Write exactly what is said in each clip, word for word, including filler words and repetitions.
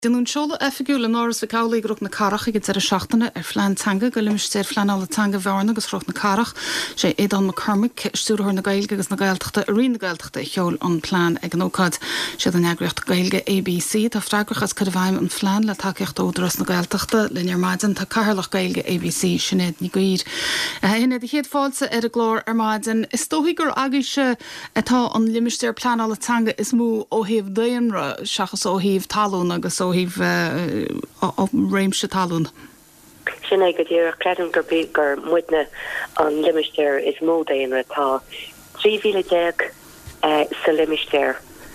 Dynún seola effigiúil an áras bh cálaí grúch na carach ag ar a seachtainna ar phlean tanga go limistéir phleanála tanga bharna agus roch na carach sé édan McCormick stúrthir na gailge agus na gailteachta a rion na gailteachta i cheol an plán ag an ócáid siad an eagracht gailge A B C tá freigrachas cad a bhaim an phlean le takeíocht ódras na gailteachta linear maidin tá carlach gailge A B C sinnéad ní goír. Hinad i chéad fáilsa ar a glór ar maidin is tóthaí gur agaise atá an limistéir phleanála tanga is mú ó híomh daonra seachas ó híomh talún agus ó híh réimse talún. Sin ag go dtíar creadan gur bí gur muidne an limistéir is mó daonra tá trí mhíle déag sa limistéir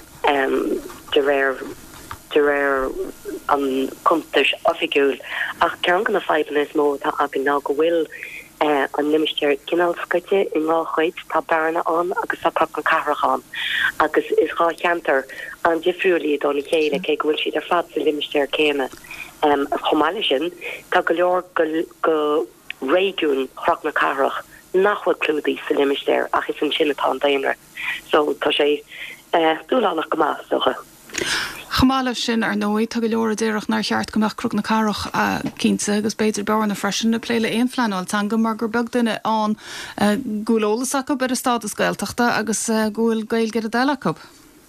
de réir de réir an cumtais ofigiúil ach cean gan na faiban is mó tá ag ná go bhfuil Uh, an limistéir cinál scoite in ráchuid tá barna an agus tá pap an carachán agus is rá cheantar an difriúlí donna chéile cé gohfuil siad ar fad sa limistéir céime um, a chomáile sin tá go leor go, go réigiún chroch na carach nachfuil clúdaí sa limistéir ach is an sinnatá an daonra so tá sé uh, dúlálach go más socha. Chamála sin ar nóid tá go leor a déireach nar cheart gomach crúg na carach a cínta agus beidir bear na freisin na pléile éon phleanáil tanga mar gur beg duine an gúlólas acu ar a stádas gailteachta agus gúil gailgeir a daileachb.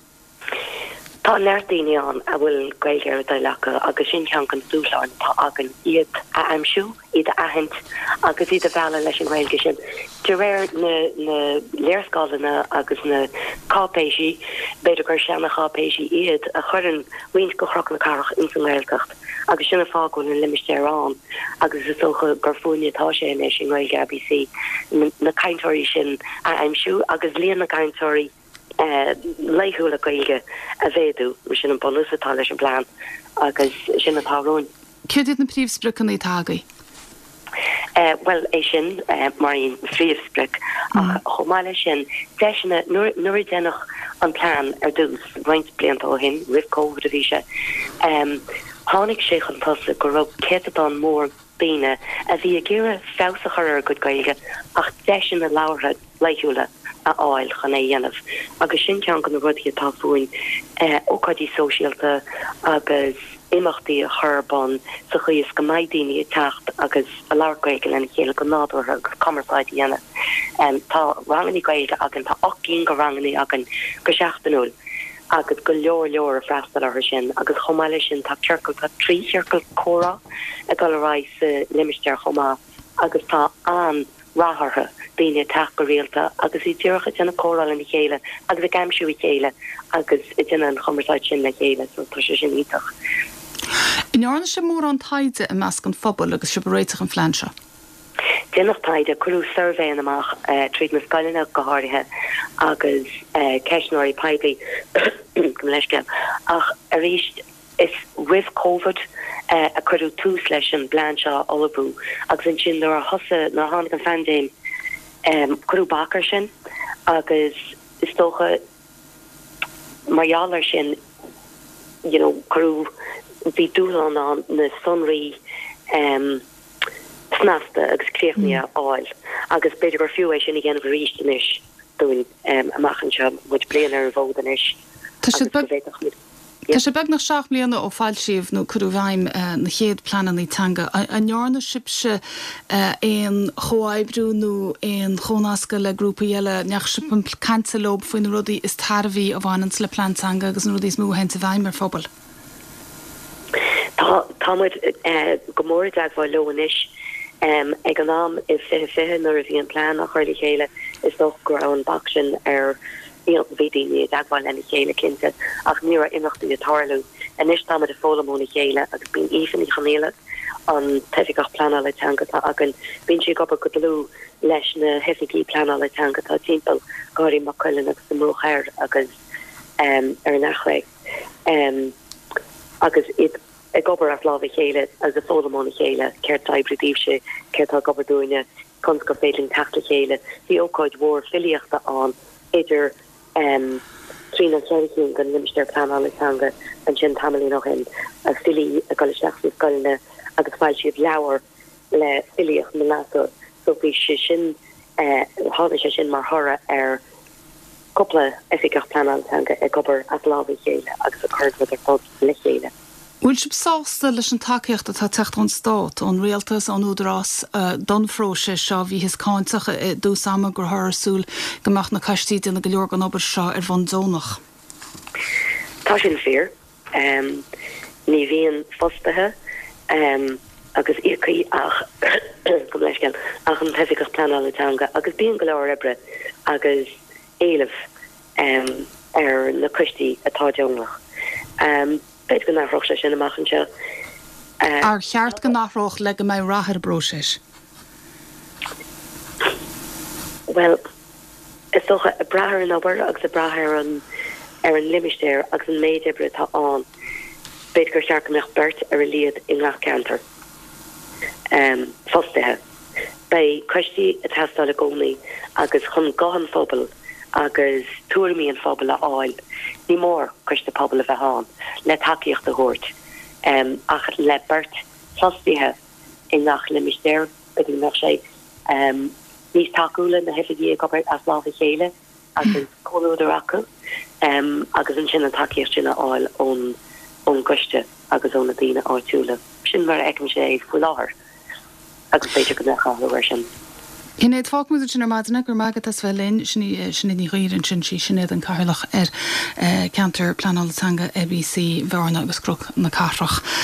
Tá leirdaoine an a bhfuil gailgeir a daileacha agus sin cean gan dúláin tá agan iad a aimsú iad a ahint agus iad a bheala leis an gailge sin. De réir na, na léirscálanna agus na cápéisi beidir gur seanna cápéisi iad a churann wins go chroch na carach in san gailteacht agus sinna fágún na limistéir an agus is socha gur fúine tá sé leis an gailge A B C na, na caintóirí sin a aimsú agus líon na caintóirí Uh, leiúla gailge a bhéadú sin an bonúsatá leis an plán agus sin atáróin. Céad na príomhsprican í tágaí? Uh, well, é sin uh, maríon príomhspric ach chomáile sin deisina nuair dénach an plán ar dús roint blianta ó hin rih COVID a bhí se. Um, Tháinig sé an tosa go raibh céadán mór bíine a bhí a ggéire fésachar ar go gailge ach deisina láirtha leiúla a áil chan é dhéanamh agus sin cean gan na rudí atá fuin ócadí sóisialta agus imachtaí a churbán sa chuos go maiddaoine a techt agus a láirgaige lena chéile go nádúir agus commerceáid dhéana tá ranganí gaige agan tá ochcín go ranganí agan go seachtanúil agus go leor leor a freistal ar sin agus chomáile sin tá circle tá trí circle córa a go le ráis limistéir chomá agus tá an ráhartha bíine teach go réalta agus í dúircha tena córáil in chéile agus a gaimsú i chéile agus i dtine an chomaráid sin le chéile so tá sé sin ítach. Inána sé mór an taide a meas an phobal agus se réiteach an phleanse. Dénach taide chuú survéin amach uh, tríd na scailina go háirithe agus uh, ceisnóirí paigaí go leisce ach a ríist is with COVID uh, a chuú tús leis an blancha olabú agus an sin le a hosa na hánig an fandéim um, chuú bakar sin agus is tócha marjaalar sin you know chuú bhí dúlan an na sunraí um, snasta agus cléfnia áil agus beidir gur fiú é sin i ghéanamh ríistenis dún um, amachchan se muid blian ar bhódanis. Tá sé beg nach seach bliana ó fáil siomh nó chuú bhaim na chéad planan í tanga. An nearna sibse éon choáibrú nó éon chónasca le grúpa eile neachsip an cantalób faoin rudaí is tarbhí a bhhainans le plantanga agus an rudaí is mú hen a bhaim ar phobal. Tá muid go mór ag bhá leis ag an nám is fi fihe nuair a bhí an plán a chuirla chéile is doch gur an bach sin ar vidíine dagháil lena chéile cinnte ach ní a imachtaí a tarlú an is tá de fólamóna chéile agus bín ífanní chanéile an tefiach plana le tangata agan bín si goppa go lú leis na hefií plana le tangata timppel gáirí maccuilin agus na mróchair agus um, ar nachle um, agus it ag gobar a lábh chéile as a fólamóna chéile ceirtá bredíbse ceirtá gobardúine chun go féling tata chéile hí ócáid mhór filiíochta an idir Um, trí an ceiricín gan limistéir plánálachanga an sin tamilí nach hin a fili a goisteachsú scoilne agus fáil siad leabhar le filioch na NASA so bhí sé sin hána sé sin mar thora ar coppla efficach plánálachanga ag gobar as lábh chéile agus a chuir ar fád le chéile. Bhfuil si sásta leis an takeíocht atá techt an stát an réaltas an údrás donfróise seo bhí his cáintach dú sama gur thsúil goach na caistí na go leor an obair seo ar bhan dónach. Tá sin fear um, ní bhíon fostathe um, agus icaí ach go leis gan ach an tefiigech planálatanga agus bíon go leir ebre agus éileh um, ar na caistí atá deonach. Um, Beit go nachroch se sin amachchan se. Ar cheart go nachroch le go mé ráthir brosis. Well, is socha a brahar an obair agus a brahar an ar an limisteir agus an méid ebre tá an. Beit gur seach meach bert ar a liad in ngach canter. Um, Fostethe. Bei cuistí a testáil a gcónaí agus chun gahan phobal agus túirmí an phobal a áil. Ní mór cuiste pobl a bheith hán le takeíocht a thuirt um, ach le bert fostithe in nach limisteir beidir nach sé um, níos takeúla na hefidí gobert as lá a chéile agus choúidir acu um, agus an sin an takeíocht sinna áil ón ón cuiste agus ónna daine áitiúla. Sin mar eicem sé fu láthir agus féidir go lecha sin. Hinnéad fág muidir sin ar maidna gur magad as bhelinn sinna ní riann sin sí sinnéad an cairlach ar cantar planálatanga A B C bharna agus cruch na carrach.